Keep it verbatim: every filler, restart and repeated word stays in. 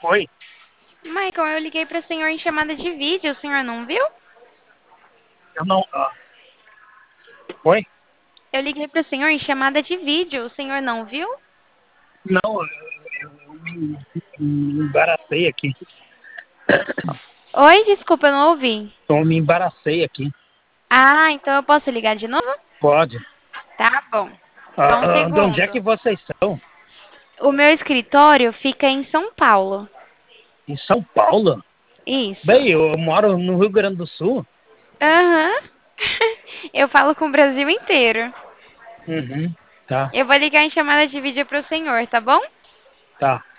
Oi? Michael, eu liguei para o senhor em chamada de vídeo, o senhor não viu? Eu não. ah, Oi? Eu liguei para o senhor em chamada de vídeo, o senhor não viu? Não, eu, eu, eu me, me embaracei aqui. Oi, desculpa, eu não ouvi. Eu me embaracei aqui. Ah, então eu posso ligar de novo? Pode. Tá bom. Só um Ah, ah, de onde é segundo. que vocês são? O meu escritório fica em São Paulo. Em São Paulo? Isso. Bem, eu moro no Rio Grande do Sul. Aham. Eu falo com o Brasil inteiro. Uhum. Tá, Eu vou ligar em chamada de vídeo para o senhor, tá bom? tá.